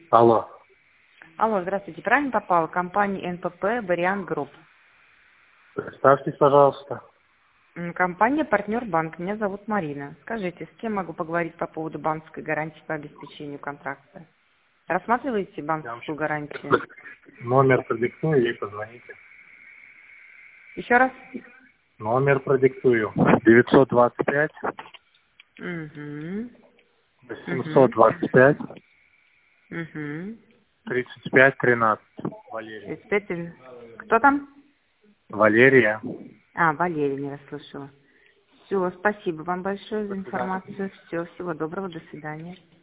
Алло. Алло, здравствуйте. Правильно попала? Компания НПП «Вариант Групп». Представьтесь, пожалуйста. Компания «Партнер Банк». Меня зовут Марина. Скажите, с кем могу поговорить по поводу банковской гарантии по обеспечению контракта? Рассматриваете банковскую гарантию? Номер продиктую и позвоните. Еще раз? Номер продиктую. 925 Угу. 825 Угу. 35 13. Валерия. 35. Кто там? Валерия. Валерия, не расслышала. Все, спасибо вам большое за До свидания. информацию. Все, всего доброго, до свидания.